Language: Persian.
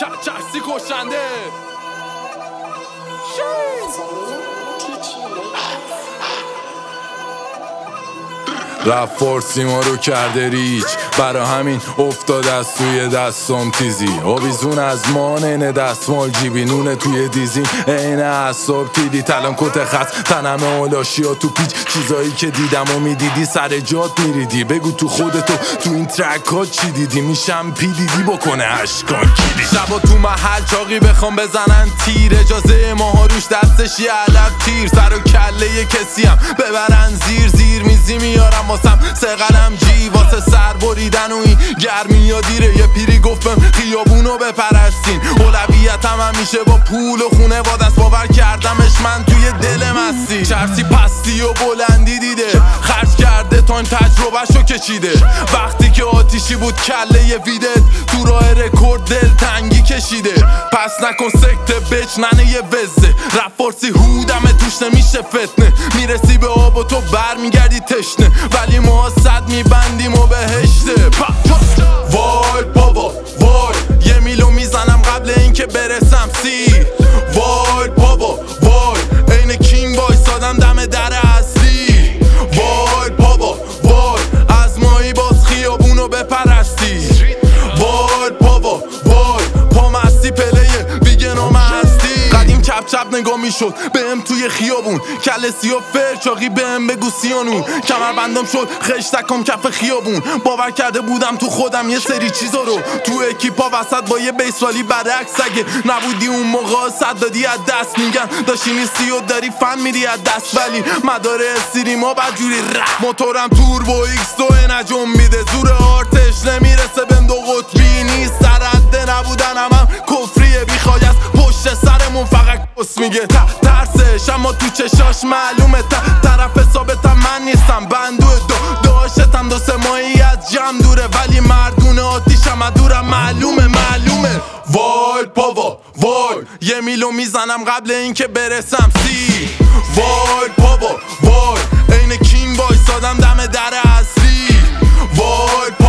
چرسی کشنده رفت فارسی ما رو کرده ریچ، برا همین افتاد از توی دستم تیزی. آویزون از مانن دستمال جیبی، نونه توی دیزین این اصاب تیدی. تلان کت خط تنم اولاشی ها تو پیچ، چیزایی که دیدم و میدیدی سر جات میریدی. بگو تو خودتو تو این ترک ها چی دیدی، میشم پیدیدی بکنه اشکان کیدی. شبا تو محل چاقی بخوام بزنن تیر، اجازه ماها روش دستش یه علب تیر. سر و کله کسی هم ببرن زیر میزی میارم واسم سه قلم جی، واسه سر بریدن و این گرمی ها دیره. یه پیری گفتم خیابونو بپرستین، اولویتم همیشه با پول و خونه با دست باور کردمش من توی دل مستی. چرسی پستی و بلندی دیده، خرج کرده تا این تجربهشو کشیده. وقتی که آتیشی بود کله یه ویدت، تو راه رکورد دل تنگی کشیده. پس نکن سکته بچ ننه یه وزه، رپ فارسی هودمه توش نمیشه فتنه. میرسی به آب و تو بر میگردی تشنه، ولی ما صد میبندیم و بهشته. وای بابا وای، یه میلو میزنم قبل اینکه برسم سی. وای بابا وای، عین کینگ وایسادم دم در اصلی. وای بابا وای، از مایی باز خیابونو بپرستی. وای بابا وای، پامستی پلیه بیگنام هستی. قدیم چپ چپ نگاه میشد بهم توی خیابون، کل سیاه فرچاقی بهم بگو سیانون. کمر بندم شد خشتکم کف خیابون، باور کرده بودم تو خودم یه سری چیزا رو. تو اکیپا وسط با یه بیسوالی برعکس، اگه نبودی اون موقع صد دادی از دست. میگن داشتی نیستی و داری فن میدی از دست، ولی مدار استری ما بدجوری رفت. موتورم تور با ایکس تو انجام میده، زور آرتش نمیرسه بهم دو قطبی نیست. سرده نبودن هم کفریه، بیخوای از پشت سرمون فقط کس میگه. ترسش اما تو چشاش معلومه، طرف ثابتم من نیستم. بندو داشتم دو سه ماهی از جمع دوره، ولی مردون آتیشم دورم معلومه. وای بابا وای، یه میلو میزنم قبل اینکه برسم سی. وای بابا وای، عین کینگ وایسادم دم در اصلی. وای